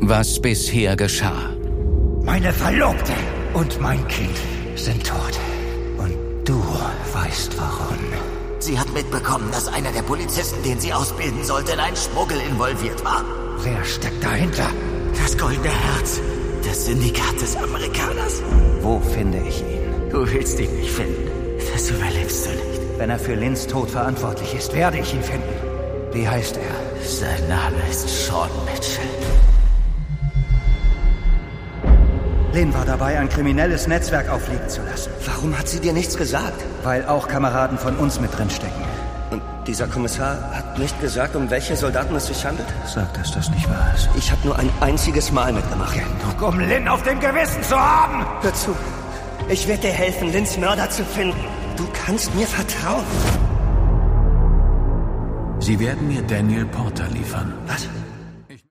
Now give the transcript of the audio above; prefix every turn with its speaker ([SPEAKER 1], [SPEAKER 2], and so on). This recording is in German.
[SPEAKER 1] was bisher geschah.
[SPEAKER 2] Meine Verlobte und mein Kind sind tot. Und du weißt warum.
[SPEAKER 3] Sie hat mitbekommen, dass einer der Polizisten, den sie ausbilden sollte, in einen Schmuggel involviert war.
[SPEAKER 2] Wer steckt dahinter?
[SPEAKER 3] Das Goldene Herz. Das Syndikat des Amerikaners.
[SPEAKER 2] Wo finde ich ihn?
[SPEAKER 3] Du willst ihn nicht finden. Das überlebst du nicht.
[SPEAKER 2] Wenn er für Lynns Tod verantwortlich ist, werde ich ihn finden. Wie heißt er?
[SPEAKER 3] Sein Name ist Sean Mitchell.
[SPEAKER 2] Lynn war dabei, ein kriminelles Netzwerk aufliegen zu lassen.
[SPEAKER 4] Warum hat sie dir nichts gesagt?
[SPEAKER 2] Weil auch Kameraden von uns mit drin stecken.
[SPEAKER 4] Und dieser Kommissar hat nicht gesagt, um welche Soldaten es sich handelt?
[SPEAKER 2] Sag, dass das nicht wahr ist.
[SPEAKER 4] Ich habe nur ein einziges Mal mitgemacht.
[SPEAKER 2] Genug, um Lynn auf dem Gewissen zu haben!
[SPEAKER 4] Hör zu. Ich werde dir helfen, Lynns Mörder zu finden. Du kannst mir vertrauen.
[SPEAKER 5] Sie werden mir Daniel Porter liefern.
[SPEAKER 4] Was?